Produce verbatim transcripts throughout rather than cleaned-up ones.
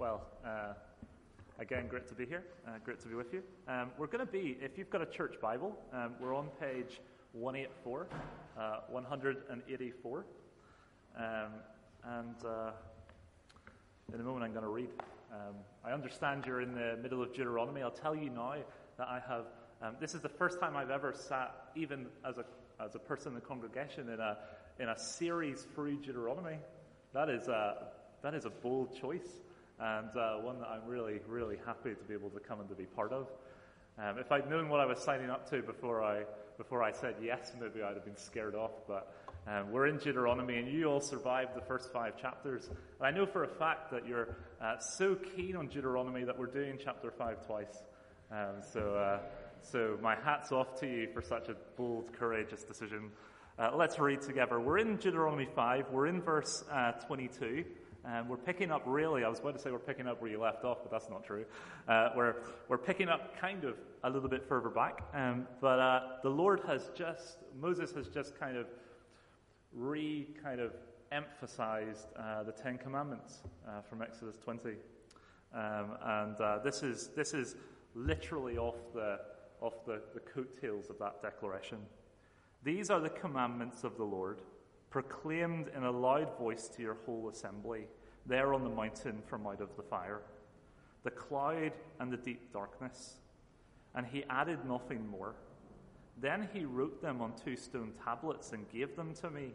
Well, uh, again, great to be here. Uh, great to be with you. Um, we're going to be, if you've got a church Bible, um, we're on page one eighty-four, uh, one eighty-four. Um, and uh, in a moment I'm going to read. Um, I understand you're in the middle of Deuteronomy. I'll tell you now that I have, um, this is the first time I've ever sat, even as a as a person in the congregation, in a in a series through Deuteronomy. That is a, that is a bold choice, and uh, one that I'm really, really happy to be able to come and to be part of. Um, if I'd known what I was signing up to before I before I said yes, maybe I'd have been scared off, but um, we're in Deuteronomy, and you all survived the first five chapters. And I know for a fact that you're uh, so keen on Deuteronomy that we're doing chapter five twice. Um, so, uh, so my hat's off to you for such a bold, courageous decision. Uh, let's read together. We're in Deuteronomy five. We're in verse uh, twenty-two. Um, we're picking up really, I was about to say we're picking up where you left off, but that's not true. Uh, we're we're picking up kind of a little bit further back. Um, but uh, the Lord has just, Moses has just kind of re kind of emphasized uh, the Ten Commandments uh, from Exodus twenty. Um, and uh, this is this is literally off the off the, the coattails of that declaration. These are the commandments of the Lord, proclaimed in a loud voice to your whole assembly, there on the mountain from out of the fire, the cloud and the deep darkness. And he added nothing more. Then he wrote them on two stone tablets and gave them to me.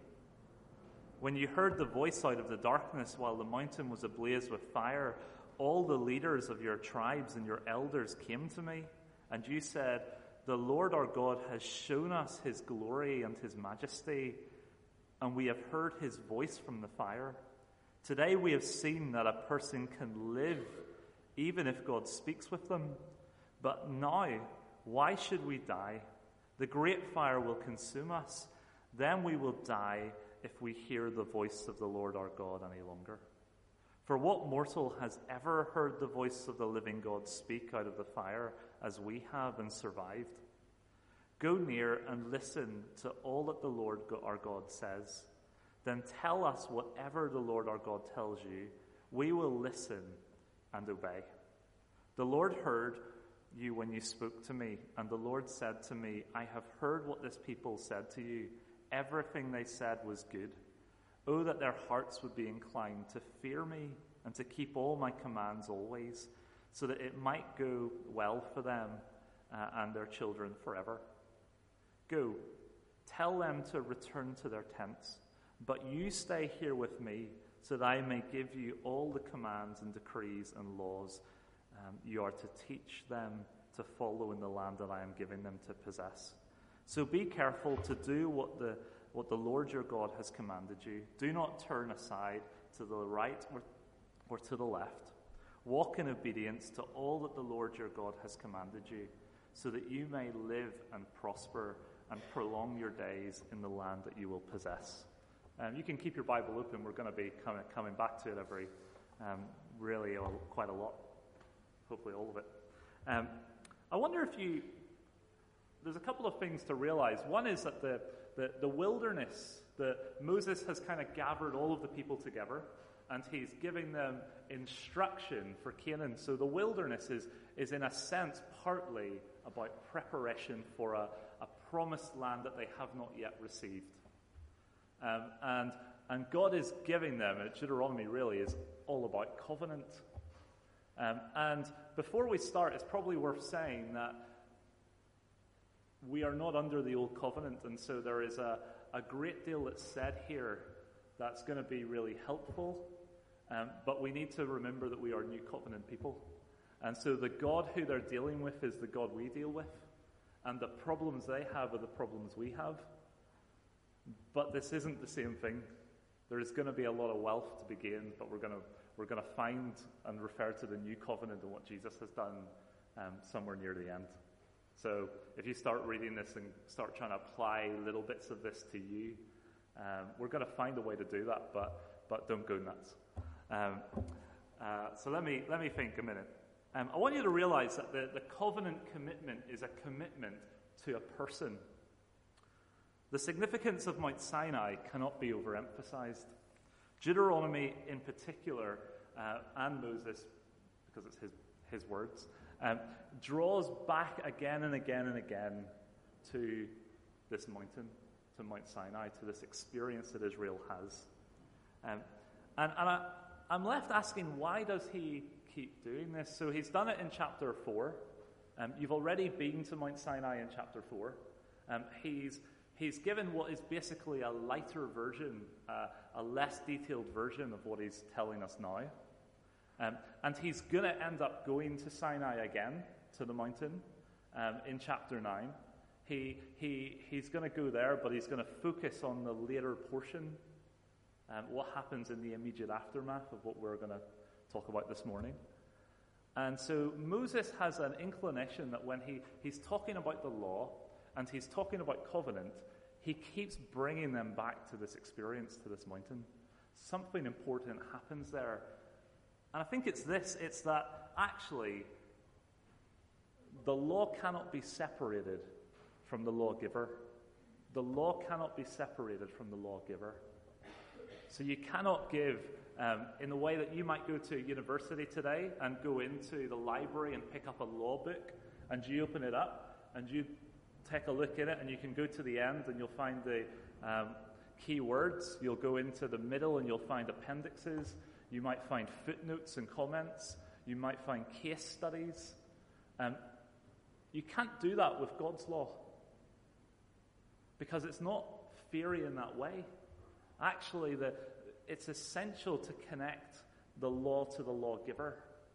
When you heard the voice out of the darkness while the mountain was ablaze with fire, all the leaders of your tribes and your elders came to me, and you said, "The Lord our God has shown us his glory and his majesty, and we have heard his voice from the fire. Today we have seen that a person can live even if God speaks with them. But now, why should we die? The great fire will consume us. Then we will die if we hear the voice of the Lord our God any longer. For what mortal has ever heard the voice of the living God speak out of the fire as we have and survived? Go near and listen to all that the Lord our God says. Then tell us whatever the Lord our God tells you. We will listen and obey. The Lord heard you when you spoke to me, and the Lord said to me, I have heard what this people said to you. Everything they said was good. Oh, that their hearts would be inclined to fear me and to keep all my commands always, so that it might go well for them uh, and their children forever. Go, tell them to return to their tents, but you stay here with me, so that I may give you all the commands and decrees and laws um, you are to teach them to follow in the land that I am giving them to possess. So be careful to do what the what the Lord your God has commanded you. Do not turn aside to the right or, or to the left. Walk in obedience to all that the Lord your God has commanded you, so that you may live and prosper and prolong your days in the land that you will possess. Um, you can keep your Bible open. We're going to be coming, coming back to it every, um, really a, quite a lot, hopefully all of it. Um, I wonder if you, there's a couple of things to realize. One is that the, the, the wilderness, that Moses has kind of gathered all of the people together, and he's giving them instruction for Canaan. So the wilderness is, is in a sense partly about preparation for a, a promised land that they have not yet received. Um, and and God is giving them, and Deuteronomy really is all about covenant. Um, and before we start, it's probably worth saying that we are not under the old covenant, and so there is a, a great deal that's said here that's going to be really helpful, um, but we need to remember that we are new covenant people. And so the God who they're dealing with is the God we deal with, and the problems they have are the problems we have. But this isn't the same thing. There is going to be a lot of wealth to be gained, but we're going to we're going to find and refer to the new covenant and what Jesus has done um, somewhere near the end. So if you start reading this and start trying to apply little bits of this to you, um, we're going to find a way to do that, but but don't go nuts. Um, uh, so let me let me think a minute. Um, I want you to realize that the, the covenant commitment is a commitment to a person. The significance of Mount Sinai cannot be overemphasized. Deuteronomy in particular uh, and Moses, because it's his, his words, um, draws back again and again and again to this mountain, to Mount Sinai, to this experience that Israel has. Um, and and I, I'm left asking, why does he keep doing this? So he's done it in chapter four. Um, you've already been to Mount Sinai in chapter four. Um, he's he's given what is basically a lighter version, uh, a less detailed version of what he's telling us now. Um, and he's going to end up going to Sinai again, to the mountain, um, in chapter nine. He he he's going to go there, but he's going to focus on the later portion, um, what happens in the immediate aftermath of what we're going to talk about this morning. And so Moses has an inclination that when he, he's talking about the law and he's talking about covenant, he keeps bringing them back to this experience, to this mountain. Something important happens there. And I think it's this, it's that actually the law cannot be separated from the lawgiver. The law cannot be separated from the lawgiver. So you cannot give, um, in the way that you might go to university today and go into the library and pick up a law book, and you open it up and you take a look at it, and you can go to the end and you'll find the um, key words. You'll go into the middle and you'll find appendixes. You might find footnotes and comments. You might find case studies. Um, you can't do that with God's law, because it's not fairy in that way. Actually, the, it's essential to connect the law to the lawgiver.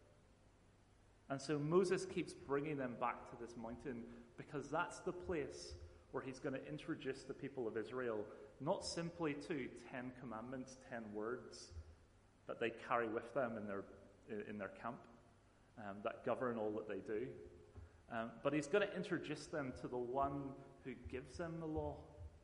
And so Moses keeps bringing them back to this mountain, because that's the place where he's going to introduce the people of Israel, not simply to Ten Commandments, ten words that they carry with them in their in their camp, um, that govern all that they do, um, but he's going to introduce them to the one who gives them the law.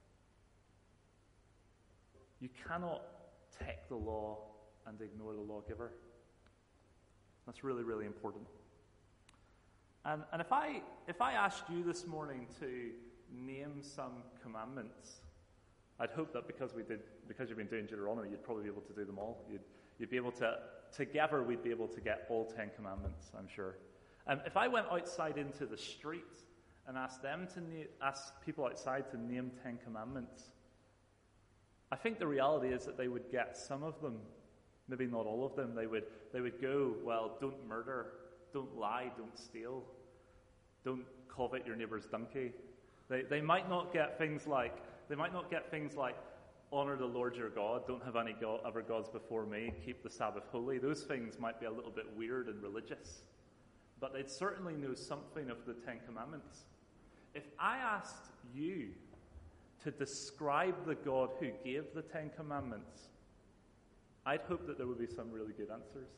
You cannot take the law and ignore the lawgiver. That's really, really important. And, and if I if I asked you this morning to name some commandments, I'd hope that because we did because you've been doing Deuteronomy, you'd probably be able to do them all. You'd you'd be able to together we'd be able to get all ten commandments, I'm sure. Um, if I went outside into the street and asked them to na- ask people outside to name ten commandments, I think the reality is that they would get some of them, maybe not all of them. They would they would go, well, don't murder, don't lie, don't steal, don't covet your neighbor's donkey. They they might not get things like they might not get things like honor the Lord your God, don't have any god, other gods before me, keep the Sabbath holy. Those things might be a little bit weird and religious, but they'd certainly know something of the Ten Commandments. If I asked you to describe the God who gave the Ten Commandments, I'd hope that there would be some really good answers.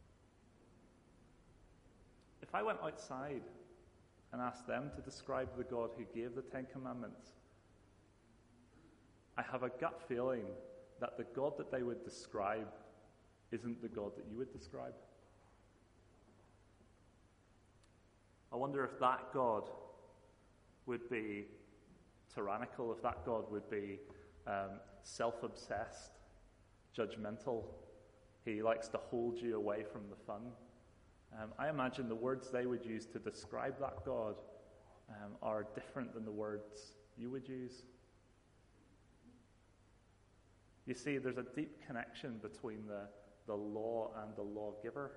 If I went outside and asked them to describe the God who gave the Ten Commandments, I have a gut feeling that the God that they would describe isn't the God that you would describe. I wonder if that God would be tyrannical, if that God would be um, self-obsessed, judgmental. He likes to hold you away from the fun. Um, I imagine the words they would use to describe that God um, are different than the words you would use. You see, there's a deep connection between the, the law and the lawgiver.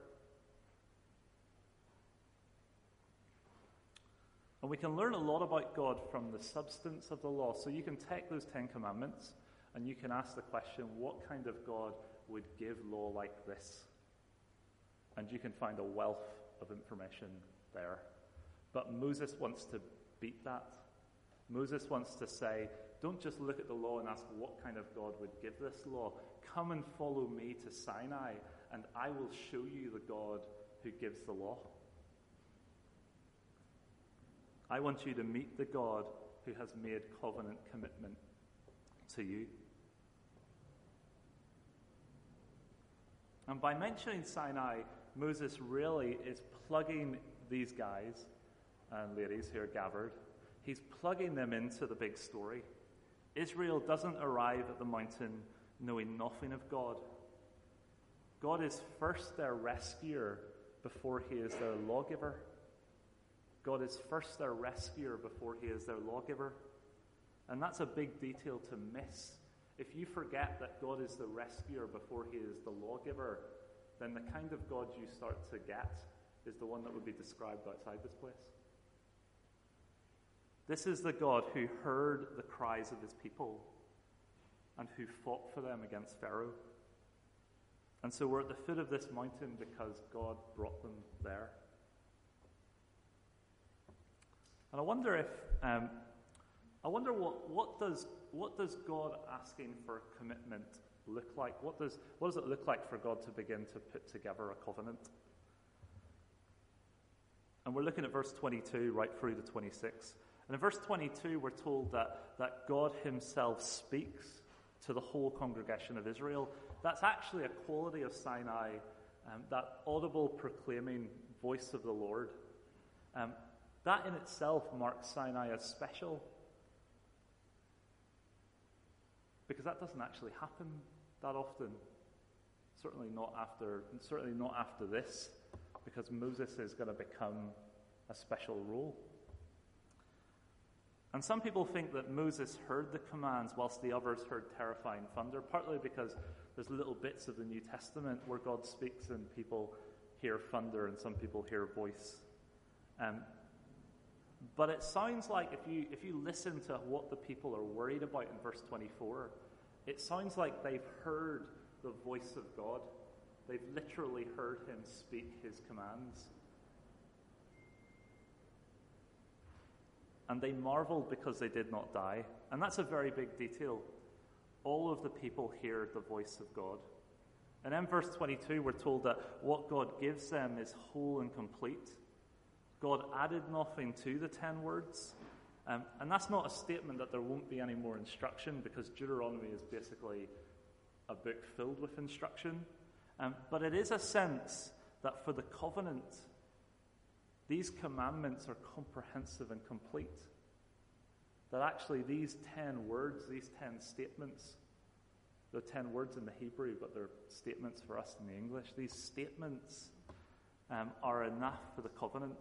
And we can learn a lot about God from the substance of the law. So you can take those Ten Commandments and you can ask the question, what kind of God would give law like this? And you can find a wealth of information there. But Moses wants to beat that. Moses wants to say, don't just look at the law and ask what kind of God would give this law. Come and follow me to Sinai, and I will show you the God who gives the law. I want you to meet the God who has made covenant commitment to you. And by mentioning Sinai, Moses really is plugging these guys and ladies who are gathered. He's plugging them into the big story. Israel doesn't arrive at the mountain knowing nothing of God. God is first their rescuer before he is their lawgiver. God is first their rescuer before he is their lawgiver. And that's a big detail to miss. If you forget that God is the rescuer before he is the lawgiver, then the kind of God you start to get is the one that would be described outside this place. This is the God who heard the cries of his people and who fought for them against Pharaoh. And so we're at the foot of this mountain because God brought them there. And I wonder if, um, I wonder what, what does what does God asking for commitment look like? What does what does it look like for God to begin to put together a covenant? And we're looking at verse twenty-two right through to twenty-six. And in verse twenty-two, we're told that, that God himself speaks to the whole congregation of Israel. That's actually a quality of Sinai, um, that audible proclaiming voice of the Lord. Um, that in itself marks Sinai as special, because that doesn't actually happen that often. Certainly not after, certainly not after this, because Moses is going to become a special role. And some people think that Moses heard the commands whilst the others heard terrifying thunder, partly because there's little bits of the New Testament where God speaks and people hear thunder and some people hear a voice. Um, but it sounds like if you if you listen to what the people are worried about in verse twenty-four, it sounds like they've heard the voice of God. They've literally heard him speak his commands. And they marveled because they did not die. And that's a very big detail. All of the people hear the voice of God. And in verse twenty-two, we're told that what God gives them is whole and complete. God added nothing to the ten words. Um, and that's not a statement that there won't be any more instruction, because Deuteronomy is basically a book filled with instruction. Um, but it is a sense that for the covenant, these commandments are comprehensive and complete. That actually these ten words, these ten statements, they're ten words in the Hebrew, but they're statements for us in the English. These statements um, are enough for the covenant.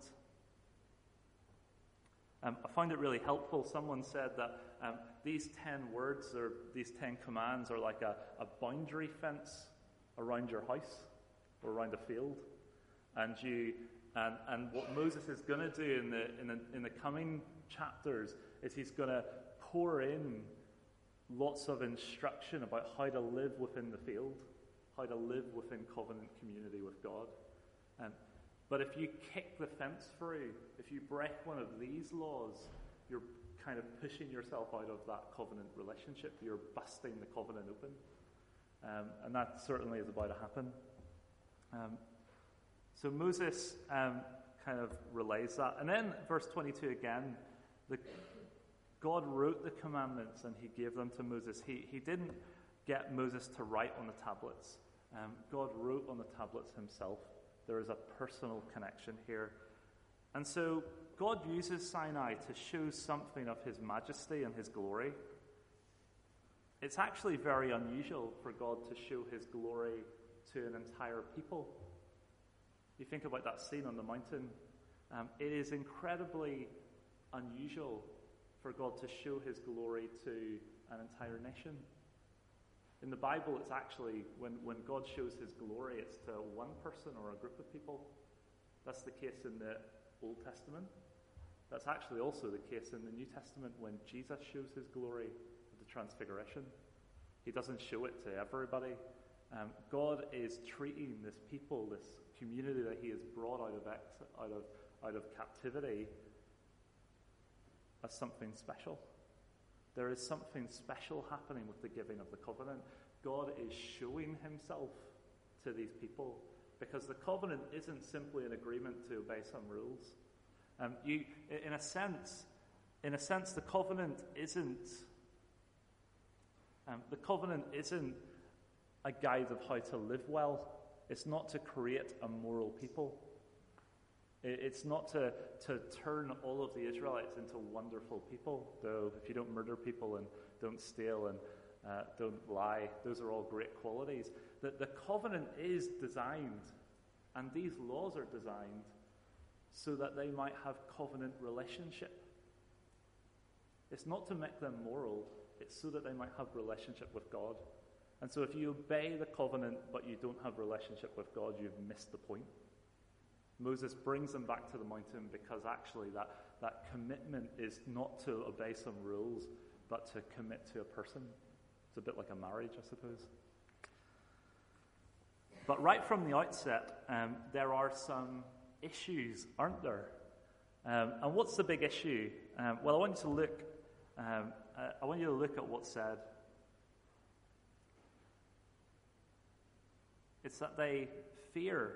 Um, I find it really helpful. Someone said that um, these ten words, or these ten commands, are like a, a boundary fence around your house or around a field. And you And, and what Moses is going to do in the, in the in the coming chapters is he's going to pour in lots of instruction about how to live within the field, how to live within covenant community with God. Um, but if you kick the fence through, if you break one of these laws, you're kind of pushing yourself out of that covenant relationship. You're busting the covenant open. Um, and that certainly is about to happen. Um, So Moses um, kind of relays that. And then verse twenty-two again, the, God wrote the commandments and he gave them to Moses. He, he didn't get Moses to write on the tablets. Um, God wrote on the tablets himself. There is a personal connection here. And so God uses Sinai to show something of his majesty and his glory. It's actually very unusual for God to show his glory to an entire people. You think about that scene on the mountain. Um, it is incredibly unusual for God to show his glory to an entire nation. In the Bible, it's actually, when, when God shows his glory, it's to one person or a group of people. That's the case in the Old Testament. That's actually also the case in the New Testament when Jesus shows his glory at the Transfiguration. He doesn't show it to everybody. Um, God is treating this people, this community that he has brought out of ex- out of out of captivity, as something special. There is something special happening with the giving of the covenant. God is showing himself to these people, because the covenant isn't simply an agreement to obey some rules. Um, you, in a sense, in a sense, the covenant isn't. Um, the covenant isn't a guide of how to live well. It's not to create a moral people. It's not to, to turn all of the Israelites into wonderful people, though if you don't murder people and don't steal and uh, don't lie, those are all great qualities. that the covenant is designed, and these laws are designed, so that they might have covenant relationship. It's not to make them moral, it's so that they might have relationship with God. And so if you obey the covenant but you don't have relationship with God, you've missed the point. Moses brings them back to the mountain because actually that, that commitment is not to obey some rules, but to commit to a person. It's a bit like a marriage, I suppose. But right from the outset, um, there are some issues, aren't there? Um, and what's the big issue? Um, well, I want you to look. Um, uh, I want you to look at what's said. It's that they fear.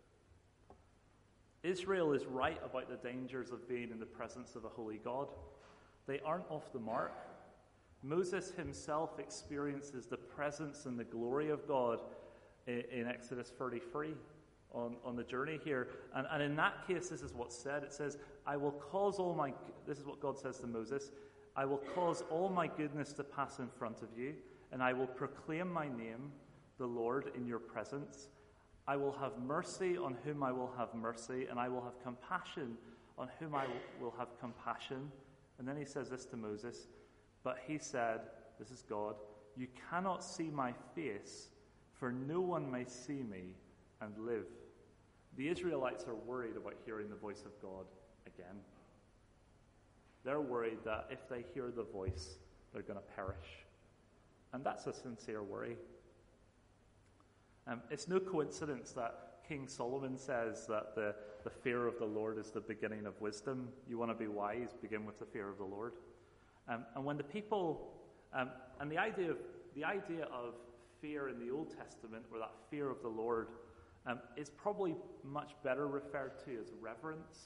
Israel is right about the dangers of being in the presence of a holy God. They aren't off the mark. Moses himself experiences the presence and the glory of God in, in Exodus thirty-three on, on the journey here. And, and in that case, this is what's said. It says, I will cause all my, this is what God says to Moses, I will cause all my goodness to pass in front of you, and I will proclaim my name, the Lord, in your presence. I will have mercy on whom I will have mercy, and I will have compassion on whom I will have compassion. And then he says this to Moses, but he said, this is God, you cannot see my face, for no one may see me and live. The Israelites are worried about hearing the voice of God again. They're worried that if they hear the voice, they're going to perish. And that's a sincere worry. Um, it's no coincidence that King Solomon says that the, the fear of the Lord is the beginning of wisdom. You want to be wise, begin with the fear of the Lord. Um, and when the people, um, and the idea of the idea of fear in the Old Testament, or that fear of the Lord, um, is probably much better referred to as reverence,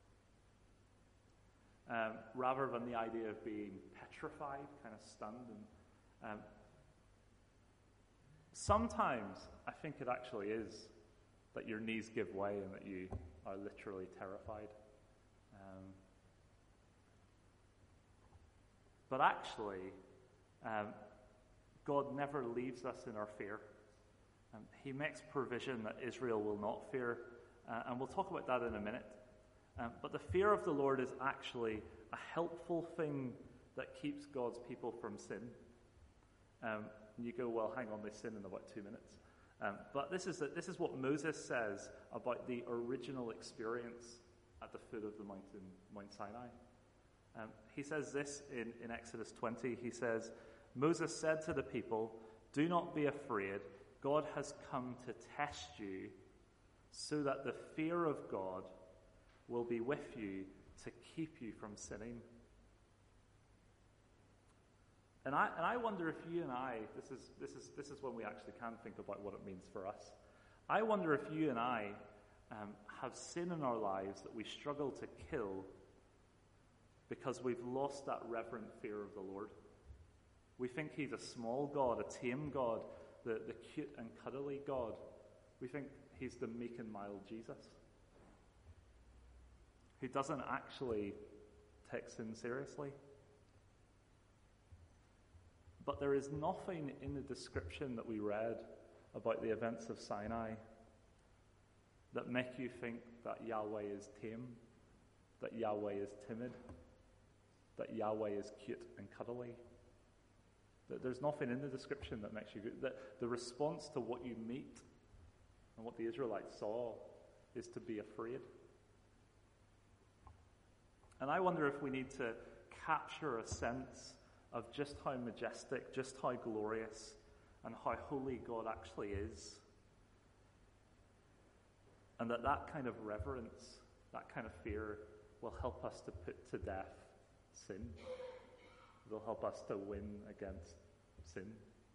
um, rather than the idea of being petrified, kind of stunned. And um, sometimes I think it actually is that your knees give way and that you are literally terrified. Um, but actually, um, God never leaves us in our fear. Um, he makes provision that Israel will not fear, uh, and we'll talk about that in a minute. Um, but the fear of the Lord is actually a helpful thing that keeps God's people from sin. Um, and you go, well, hang on, they sin in about two minutes. Um, but this is, the, this is what Moses says about the original experience at the foot of the mountain, Mount Sinai. Um, he says this in, in Exodus twenty. He says, Moses said to the people, do not be afraid. God has come to test you so that the fear of God will be with you to keep you from sinning. And I, and I wonder if you and I, this is, this is, this is when we actually can think about what it means for us. I wonder if you and I um, have sin in our lives that we struggle to kill because we've lost that reverent fear of the Lord. We think he's a small God, a tame God, the, the cute and cuddly God. We think he's the meek and mild Jesus, who doesn't actually take sin seriously. But there is nothing in the description that we read about the events of Sinai that make you think that Yahweh is tame, that Yahweh is timid, that Yahweh is cute and cuddly. That there's nothing in the description that makes you good. That the response to what you meet and what the Israelites saw is to be afraid. And I wonder if we need to capture a sense of just how majestic, just how glorious, and how holy God actually is. And that that kind of reverence, that kind of fear, will help us to put to death sin. It will help us to win against sin.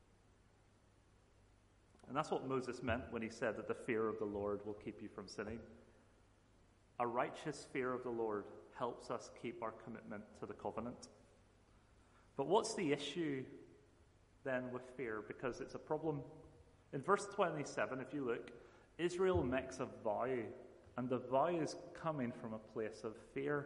And that's what Moses meant when he said that the fear of the Lord will keep you from sinning. A righteous fear of the Lord helps us keep our commitment to the covenant. But what's the issue then with fear? Because it's a problem. In verse twenty-seven, if you look, Israel makes a vow, and the vow is coming from a place of fear.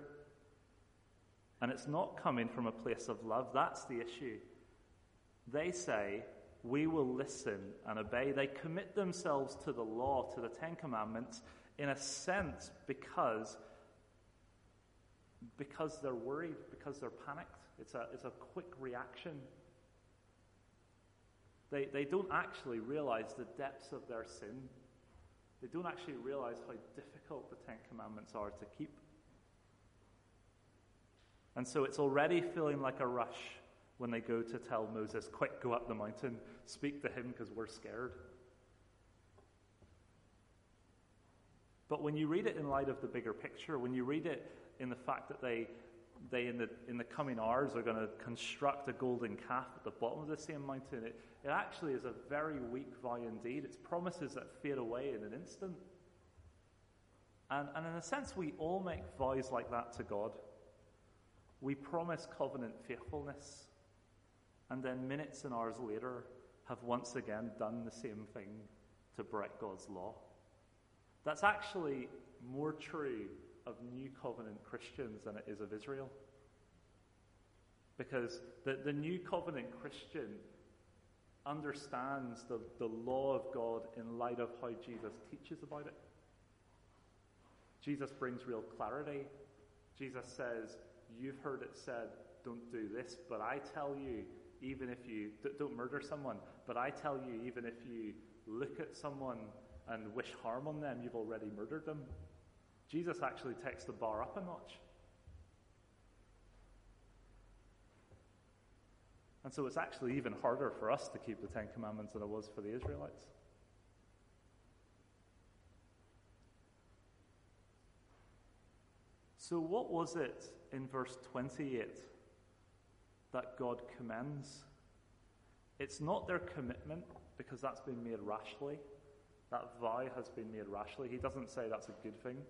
And it's not coming from a place of love. That's the issue. They say, we will listen and obey. They commit themselves to the law, to the Ten Commandments, in a sense because, because they're worried, because they're panicked. It's a, it's a quick reaction. They, they don't actually realize the depths of their sin. They don't actually realize how difficult the Ten Commandments are to keep. And so it's already feeling like a rush when they go to tell Moses, quick, go up the mountain, speak to him because we're scared. But when you read it in light of the bigger picture, when you read it in the fact that they, they in the in the coming hours are going to construct a golden calf at the bottom of the same mountain, it, it actually is a very weak vow indeed. It's promises that fade away in an instant. And, and in a sense, we all make vows like that to God. We promise covenant faithfulness, and then minutes and hours later have once again done the same thing to break God's law. That's actually more true of New Covenant Christians than it is of Israel. Because the, the New Covenant Christian understands the, the law of God in light of how Jesus teaches about it. Jesus brings real clarity. Jesus says, you've heard it said, don't do this, but I tell you, even if you, don't murder someone, but I tell you, even if you look at someone and wish harm on them, you've already murdered them. Jesus actually takes the bar up a notch. And so it's actually even harder for us to keep the Ten Commandments than it was for the Israelites. So what was it in verse twenty-eight that God commends? It's not their commitment, because that's been made rashly. That vow has been made rashly. He doesn't say that's a good thing.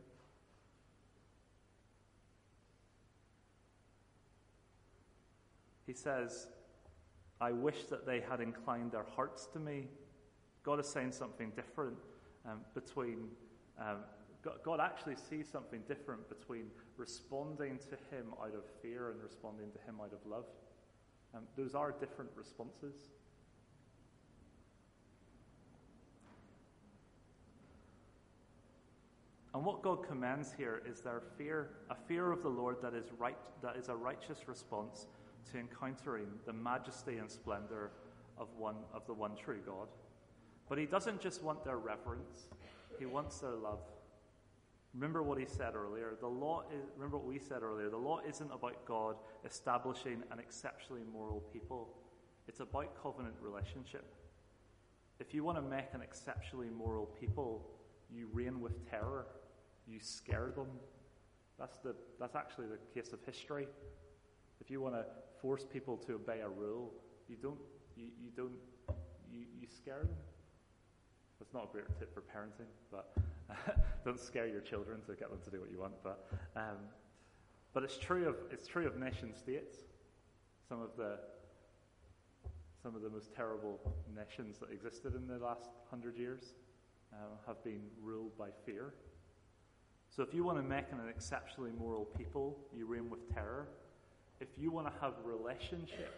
He says, I wish that they had inclined their hearts to me. God is saying something different um, between... Um, God actually sees something different between responding to him out of fear and responding to him out of love. Um, those are different responses. And what God commends here is their fear, a fear of the Lord that is right, that is a righteous response to encountering the majesty and splendor of one of the one true God. But he doesn't just want their reverence, he wants their love. Remember what he said earlier. The law is, remember what we said earlier. The law isn't about God establishing an exceptionally moral people. It's about covenant relationship. If you want to make an exceptionally moral people, you reign with terror. You scare them. That's the that's actually the case of history. If you want to force people to obey a rule, you don't you, you don't you, you scare them. That's not a great tip for parenting, but don't scare your children to get them to do what you want. But um, but it's true of it's true of nation states. Some of the some of the most terrible nations that existed in the last hundred years uh, have been ruled by fear. So if you want to make an exceptionally moral people, you reign with terror. If you want to have relationship,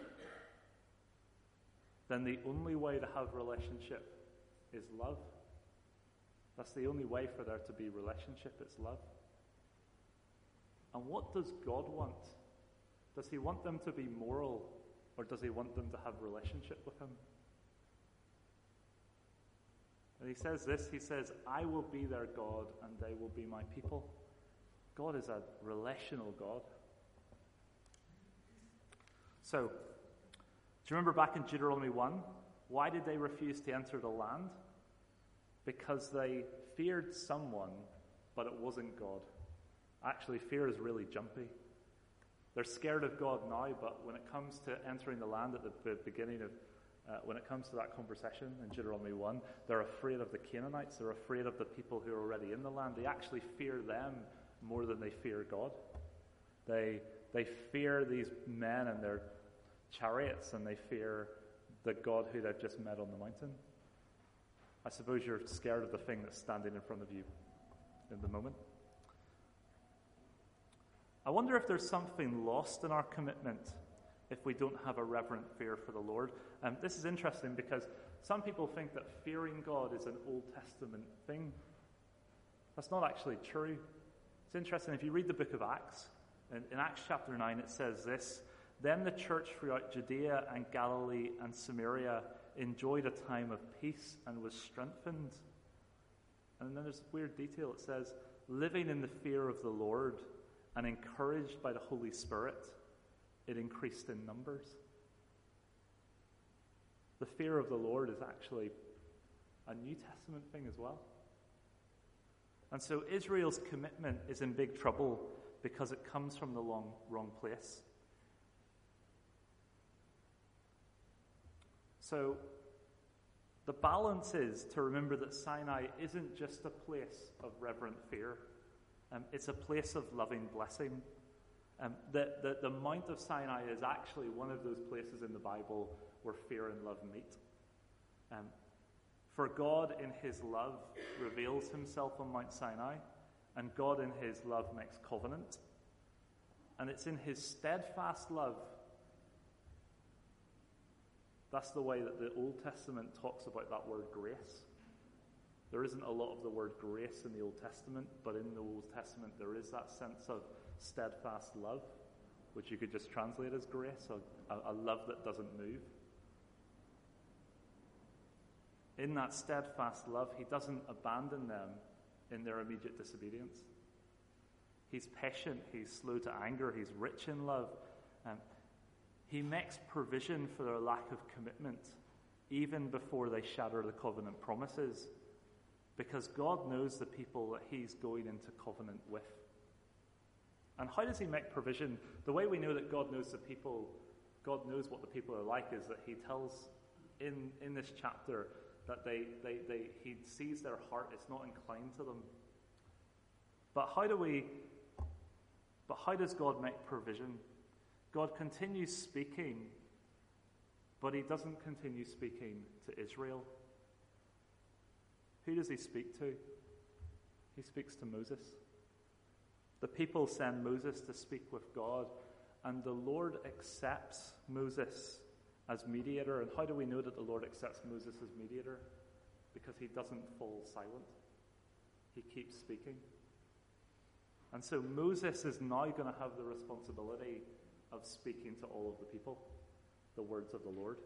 then the only way to have relationship is love. That's the only way for there to be relationship, it's love. And what does God want? Does he want them to be moral, or does he want them to have relationship with him? And he says this, he says, I will be their God and they will be my people. God is a relational God. So, do you remember back in Deuteronomy one? Why did they refuse to enter the land? Because they feared someone, but it wasn't God. Actually, fear is really jumpy. They're scared of God now, but when it comes to entering the land at the beginning of, uh, when it comes to that conversation in Deuteronomy one, they're afraid of the Canaanites. They're afraid of the people who are already in the land. They actually fear them more than they fear God. They they fear these men and their chariots, and they fear the God who they've just met on the mountain. I suppose you're scared of the thing that's standing in front of you in the moment. I wonder if there's something lost in our commitment if we don't have a reverent fear for the Lord. Um, this is interesting because some people think that fearing God is an Old Testament thing. That's not actually true. It's interesting, if you read the book of Acts, in, in Acts chapter nine, it says this: "Then the church throughout Judea and Galilee and Samaria enjoyed a time of peace and was strengthened." And then there's a weird detail. It says, "Living in the fear of the Lord and encouraged by the Holy Spirit, it increased in numbers." The fear of the Lord is actually a New Testament thing as well. And so Israel's commitment is in big trouble because it comes from the long, wrong place. So the balance is to remember that Sinai isn't just a place of reverent fear. Um, it's a place of loving blessing. Um, the, the, the Mount of Sinai is actually one of those places in the Bible where fear and love meet. Um, for God in his love reveals himself on Mount Sinai, and God in his love makes covenant. And it's in his steadfast love. That's the way that the Old Testament talks about that word grace. There isn't a lot of the word grace in the Old Testament, but in the Old Testament there is that sense of steadfast love, which you could just translate as grace, a, a love that doesn't move. In that steadfast love, he doesn't abandon them in their immediate disobedience. He's patient, he's slow to anger, he's rich in love. Um, he makes provision for their lack of commitment, even before they shatter the covenant promises, because God knows the people that he's going into covenant with. And how does he make provision? The way we know that God knows the people, God knows what the people are like, is that he tells in, in this chapter that they, they, they, he sees their heart, it's not inclined to them. But how do we, but how does God make provision? God continues speaking, but he doesn't continue speaking to Israel. Who does he speak to? He speaks to Moses. The people send Moses to speak with God, and the Lord accepts Moses as mediator. And how do we know that the Lord accepts Moses as mediator? Because he doesn't fall silent. He keeps speaking. And so Moses is now going to have the responsibility of speaking to all of the people the words of the Lord.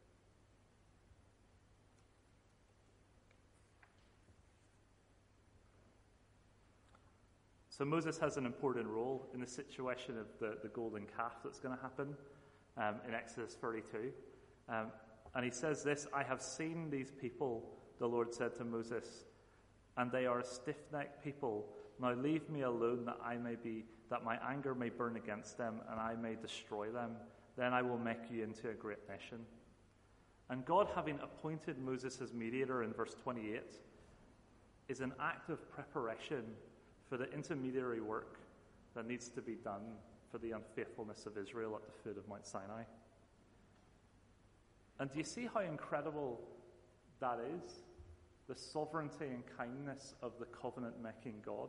So Moses has an important role in the situation of the, the golden calf that's going to happen um, in Exodus thirty-two. Um, and he says this: "I have seen these people," the Lord said to Moses, "and they are a stiff-necked people. Now leave me alone, that I may be, that my anger may burn against them, and I may destroy them. Then I will make you into a great nation." And God, having appointed Moses as mediator in verse twenty-eight, is an act of preparation for the intermediary work that needs to be done for the unfaithfulness of Israel at the foot of Mount Sinai. And do you see how incredible that is? The sovereignty and kindness of the covenant-making God.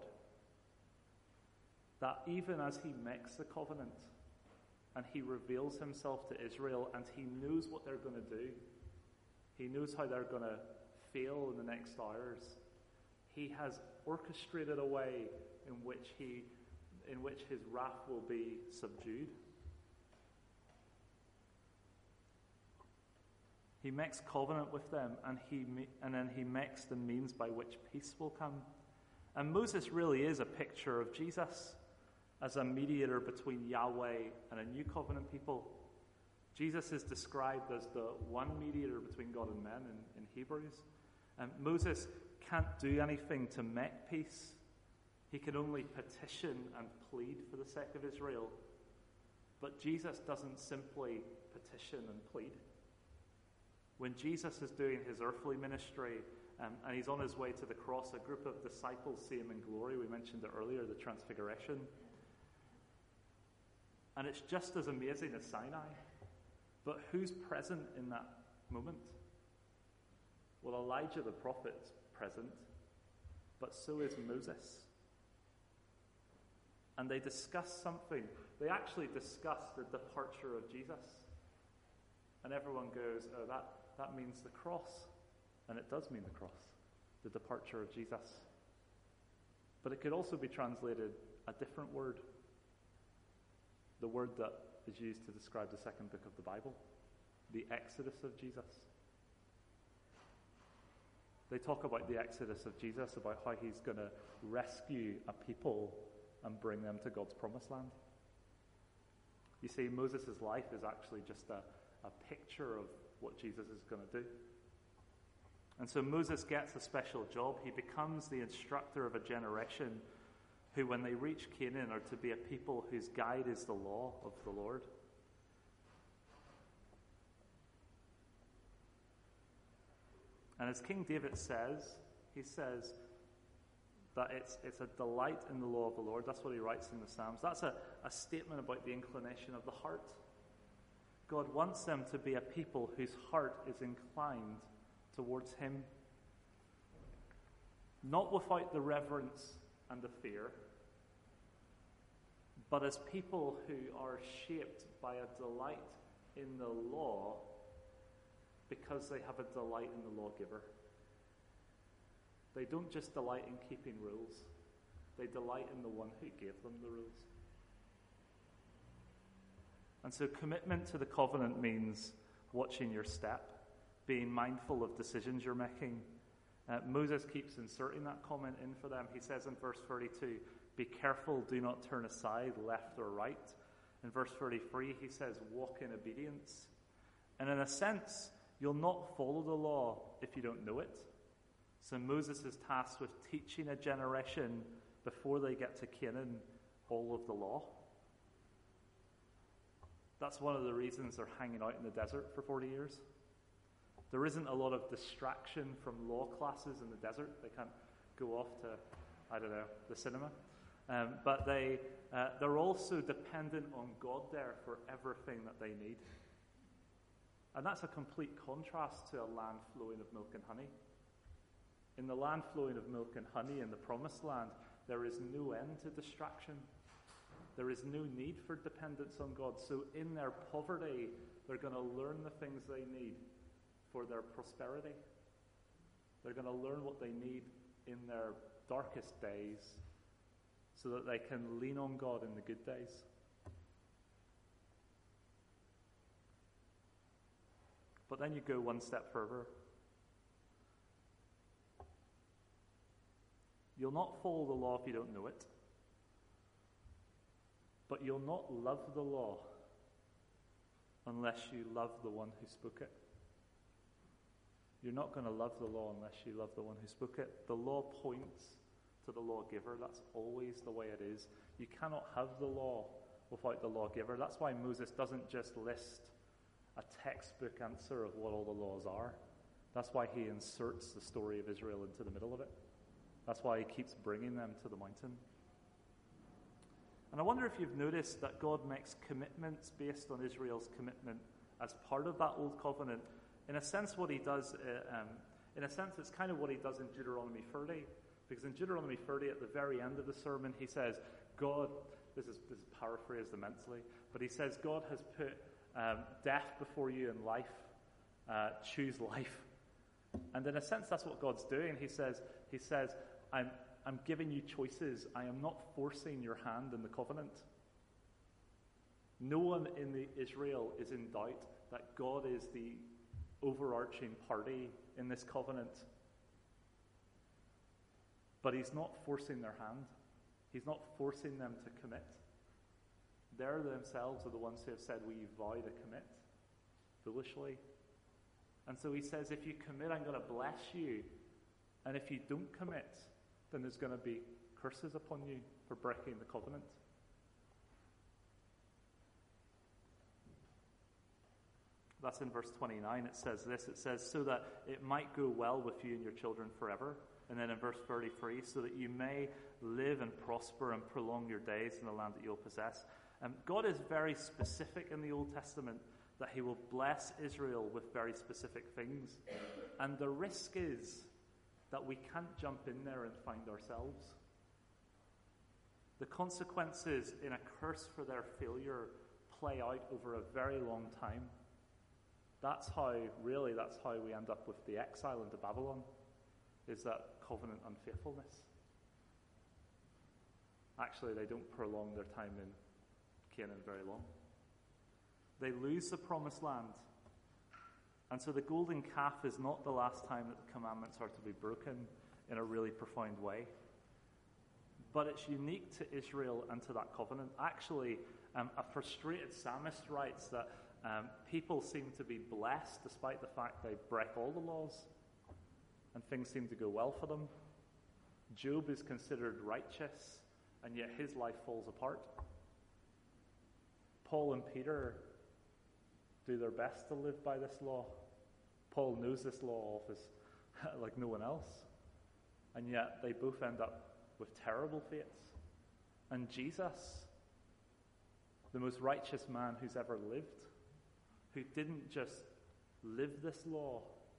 That even as he makes the covenant and he reveals himself to Israel and he knows what they're going to do, he knows how they're going to fail in the next hours, he has orchestrated a way in which he, in which his wrath will be subdued. He makes covenant with them, and he and then he makes the means by which peace will come. And Moses really is a picture of Jesus as a mediator between Yahweh and a new covenant people. Jesus is described as the one mediator between God and men in, in Hebrews. And Moses can't do anything to make peace. He can only petition and plead for the sake of Israel. But Jesus doesn't simply petition and plead. When Jesus is doing his earthly ministry um, and he's on his way to the cross, a group of disciples see him in glory. We mentioned it earlier, the Transfiguration. And it's just as amazing as Sinai. But who's present in that moment? Well, Elijah the prophet's present, but so is Moses. And they discuss something. They actually discuss the departure of Jesus. And everyone goes, oh, that, that means the cross. And it does mean the cross, the departure of Jesus. But it could also be translated a different word. The word that is used to describe the second book of the Bible, the Exodus of Jesus. They talk about the Exodus of Jesus, about how he's going to rescue a people and bring them to God's promised land. You see, Moses' life is actually just a, a picture of what Jesus is going to do. And so Moses gets a special job. He becomes the instructor of a generation who, when they reach Canaan, are to be a people whose guide is the law of the Lord. And as King David says, he says that it's, it's a delight in the law of the Lord. That's what he writes in the Psalms. That's a, a statement about the inclination of the heart. God wants them to be a people whose heart is inclined towards him. Not without the reverence and the fear, but as people who are shaped by a delight in the law because they have a delight in the lawgiver. They don't just delight in keeping rules. They delight in the one who gave them the rules. And so commitment to the covenant means watching your step, being mindful of decisions you're making. Uh, Moses keeps inserting that comment in for them. He says in verse thirty-two, be careful, do not turn aside left or right. In verse thirty-three, he says, walk in obedience. And in a sense, you'll not follow the law if you don't know it. So Moses is tasked with teaching a generation before they get to Canaan all of the law. That's one of the reasons they're hanging out in the desert for forty years. There isn't a lot of distraction from law classes in the desert. They can't go off to, I don't know, the cinema. Um, but they, uh, they're also dependent on God there for everything that they need. And that's a complete contrast to a land flowing of milk and honey. In the land flowing of milk and honey in the promised land, there is no end to distraction. There is no need for dependence on God. So in their poverty, they're going to learn the things they need for their prosperity. They're going to learn what they need in their darkest days so that they can lean on God in the good days. But then you go one step further. You'll not follow the law if you don't know it. But you'll not love the law unless you love the one who spoke it. You're not going to love the law unless you love the one who spoke it. The law points to the lawgiver. That's always the way it is. You cannot have the law without the lawgiver. That's why Moses doesn't just list a textbook answer of what all the laws are. That's why he inserts the story of Israel into the middle of it. That's why he keeps bringing them to the mountain. And I wonder if you've noticed that God makes commitments based on Israel's commitment as part of that old covenant. In a sense, what he does, uh, um, in a sense, it's kind of what he does in Deuteronomy thirty. Because in Deuteronomy thirty, at the very end of the sermon, he says, God, this is, this is paraphrased immensely, but he says, God has put um, death before you and life. Uh, choose life. And in a sense, that's what God's doing. He says, he says, I'm, I'm giving you choices. I am not forcing your hand in the covenant. No one in the Israel is in doubt that God is the overarching party in this covenant. But he's not forcing their hand. He's not forcing them to commit. They themselves are the ones who have said, will you vow to commit? Foolishly. And so he says, if you commit, I'm going to bless you. And if you don't commit, then there's going to be curses upon you for breaking the covenant. That's in verse twenty-nine. It says this. It says, so that it might go well with you and your children forever. And then in verse thirty-three, so that you may live and prosper and prolong your days in the land that you'll possess. Um, God is very specific in the Old Testament that he will bless Israel with very specific things. And the risk is that we can't jump in there and find ourselves. The consequences in a curse for their failure play out over a very long time. That's how, really, that's how we end up with the exile into Babylon, is that covenant unfaithfulness. Actually, they don't prolong their time in Canaan very long. They lose the promised land. And so the golden calf is not the last time that the commandments are to be broken in a really profound way. But it's unique to Israel and to that covenant. Actually, um, a frustrated psalmist writes that um, people seem to be blessed despite the fact they break all the laws and things seem to go well for them. Job is considered righteous, and yet his life falls apart. Paul and Peter do their best to live by this law. Paul knows this law off as like no one else. And yet they both end up with terrible fates. And Jesus, the most righteous man who's ever lived, who didn't just live this law,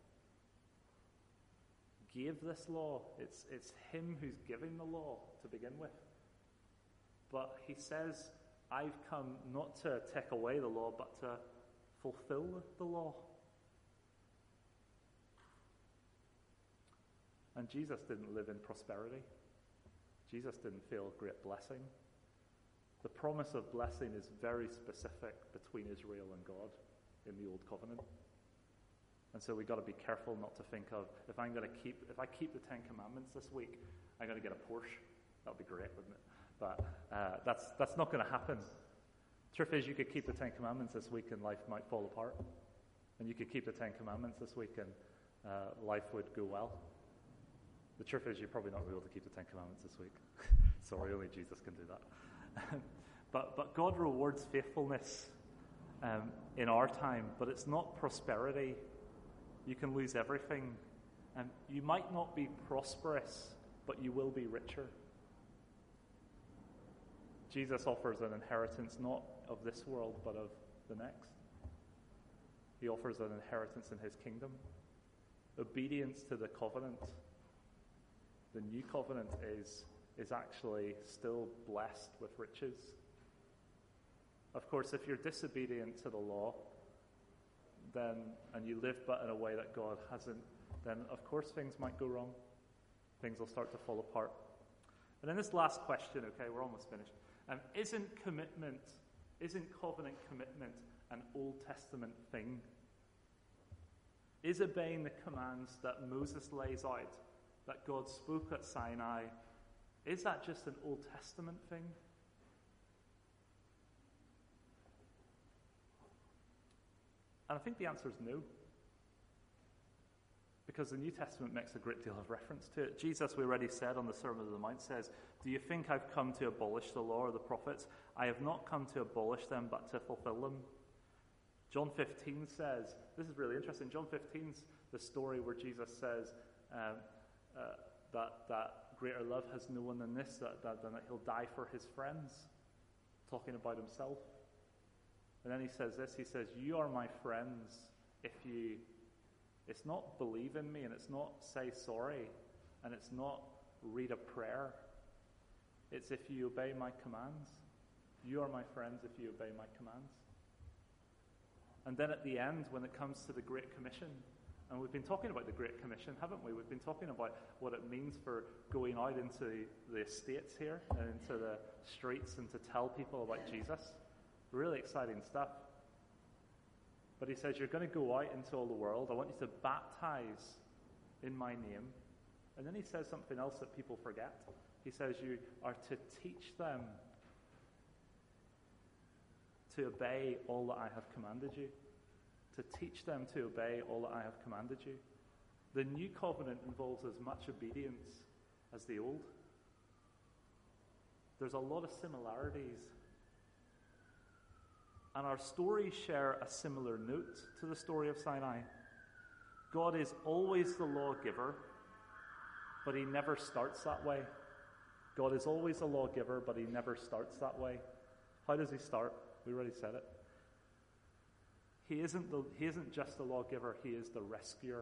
gave this law. It's, it's him who's giving the law to begin with. But he says, I've come not to take away the law, but to fulfill the law. And Jesus didn't live in prosperity. Jesus didn't feel great blessing. The promise of blessing is very specific between Israel and God in the Old Covenant. And so we've got to be careful not to think of, if I'm going to keep, if I keep the Ten Commandments this week, I'm going to get a Porsche. That would be great, wouldn't it? But uh, that's that's not going to happen. Truth is, you could keep the Ten Commandments this week and life might fall apart. And you could keep the Ten Commandments this week and uh, life would go well. The truth is, you're probably not able to keep the Ten Commandments this week. Sorry, only Jesus can do that. but but God rewards faithfulness um, in our time, but it's not prosperity. You can lose everything. Um, you might not be prosperous, but you will be richer. Jesus offers an inheritance not of this world, but of the next. He offers an inheritance in his kingdom. Obedience to the covenant, the new covenant, is, is actually still blessed with riches. Of course, if you're disobedient to the law, then and you live but in a way that God hasn't, then of course things might go wrong. Things will start to fall apart. And then this last question, okay, we're almost finished. Um, isn't commitment, isn't covenant commitment an Old Testament thing? Is obeying the commands that Moses lays out, that God spoke at Sinai, is that just an Old Testament thing? And I think the answer is no. Because the New Testament makes a great deal of reference to it. Jesus, we already said on the Sermon on the Mount, says, do you think I've come to abolish the law or the prophets? I have not come to abolish them, but to fulfill them. John fifteen says, this is really interesting, John fifteen's the story where Jesus says um, uh, that, that greater love has no one than this, that, that, than that he'll die for his friends, talking about himself. And then he says this, he says, you are my friends if you... It's not believe in me, and it's not say sorry, and it's not read a prayer. It's if you obey my commands. You are my friends if you obey my commands. And then at the end, when it comes to the Great Commission, and we've been talking about the Great Commission, haven't we? We've been talking about what it means for going out into the estates here and into the streets and to tell people about Jesus. Really exciting stuff. But he says, you're going to go out into all the world. I want you to baptize in my name. And then he says something else that people forget. He says you are to teach them to obey all that I have commanded you. To teach them to obey all that I have commanded you. The new covenant involves as much obedience as the old. There's a lot of similarities. And our stories share a similar note to the story of Sinai. God is always the lawgiver, but he never starts that way. God is always a lawgiver, but he never starts that way. How does he start? We already said it. He isn't, the, he isn't just the lawgiver, he is the rescuer.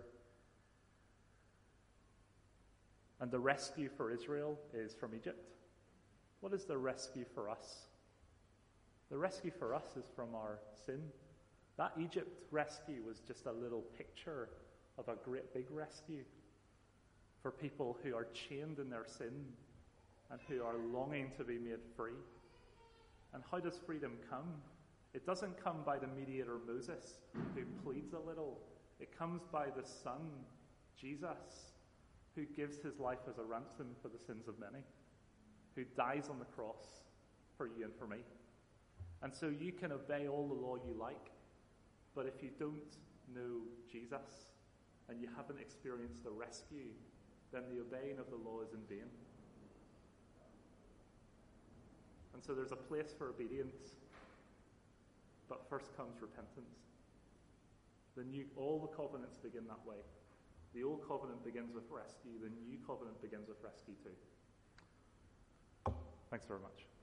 And the rescue for Israel is from Egypt. What is the rescue for us? The rescue for us is from our sin. That Egypt rescue was just a little picture of a great big rescue for people who are chained in their sin and who are longing to be made free. And how does freedom come? It doesn't come by the mediator Moses, who pleads a little. It comes by the Son, Jesus, who gives his life as a ransom for the sins of many, who dies on the cross for you and for me. And so you can obey all the law you like, but if you don't know Jesus and you haven't experienced the rescue, then the obeying of the law is in vain. And so there's a place for obedience, but first comes repentance. The new, all the covenants begin that way. The old covenant begins with rescue. The new covenant begins with rescue too. Thanks very much.